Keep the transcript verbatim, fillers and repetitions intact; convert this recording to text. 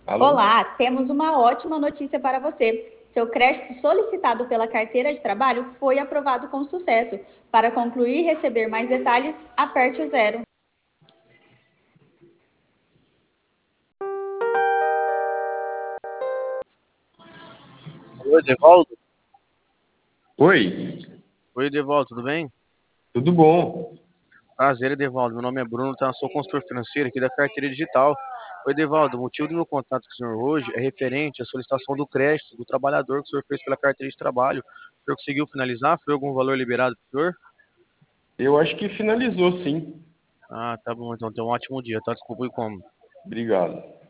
Alô? Olá, temos uma ótima notícia para você. Seu crédito solicitado pela carteira de trabalho foi aprovado com sucesso. Para concluir e receber mais detalhes, aperte o zero. Oi, Devaldo. Oi, Oi, Devaldo, tudo bem? tudo bom? Prazer, Devaldo. Meu nome é Bruno, tá? Sou consultor financeiro aqui da Carteira Digital. Oi, Devaldo, o motivo do meu contato com o senhor hoje é referente à solicitação do crédito do trabalhador que o senhor fez pela carteira de trabalho. O senhor conseguiu finalizar? Foi algum valor liberado para o senhor? Eu acho que finalizou, sim. Ah, tá bom, então tenha um ótimo dia, tá? Desculpa e como. Obrigado.